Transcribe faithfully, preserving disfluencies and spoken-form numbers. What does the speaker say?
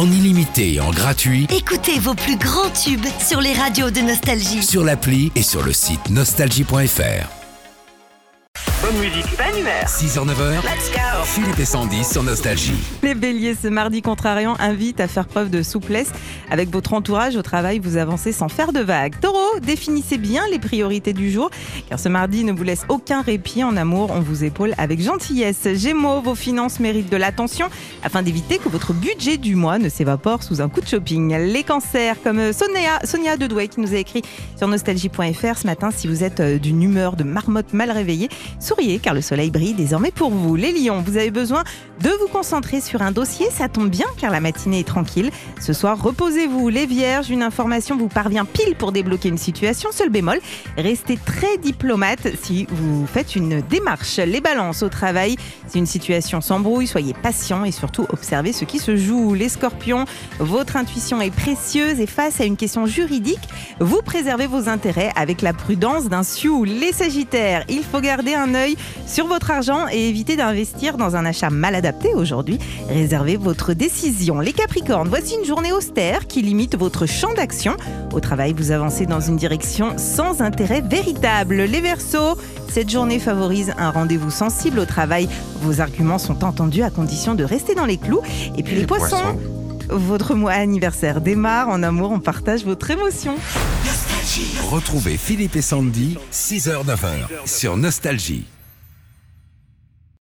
en illimité et en gratuit Écoutez vos plus grands tubes sur les radios de Nostalgie. sur l'appli et sur le site nostalgie point f r. Bonne musique. Bonne humeur. six heures neuf heures, Let's go. Philippe et Sandy sur Nostalgie. Les béliers, ce mardi contrariant invite à faire preuve de souplesse. Avec votre entourage au travail, vous avancez sans faire de vagues. Taureau, définissez bien les priorités du jour, car ce mardi ne vous laisse aucun répit. En amour, on vous épaule avec gentillesse. Gémeaux, vos finances méritent de l'attention afin d'éviter que votre budget du mois ne s'évapore sous un coup de shopping. Les cancers, comme Sonia, Sonia Dedoué qui nous a écrit sur nostalgie point f r ce matin, si vous êtes d'une humeur de marmotte mal réveillée, souriez car le soleil brille désormais pour vous. Les lions, vous avez besoin de vous concentrer sur un dossier, ça tombe bien car la matinée est tranquille. Ce soir, reposez-vous. Les vierges, une information vous parvient pile pour débloquer une situation. Seul bémol, restez très diplomate si vous faites une démarche. Les balances, au travail, c'est une situation sans brouille, soyez patient et surtout observez ce qui se joue. Les scorpions, votre intuition est précieuse et face à une question juridique, vous préservez vos intérêts avec la prudence d'un sioux. Les sagittaires, il faut garder un œil sur votre argent et éviter d'investir dans un achat mal adapté aujourd'hui. Réservez votre décision. Les capricornes, voici une journée austère qui limite votre champ d'action. Au travail, vous avancez dans une direction sans intérêt véritable. Les verseaux, cette journée favorise un rendez-vous sensible au travail. Vos arguments sont entendus à condition de rester dans les clous. Et puis les, les poissons, poissons, votre mois anniversaire démarre. En amour, on partage votre émotion. Retrouvez Philippe et Sandy, six heures neuf heures sur Nostalgie.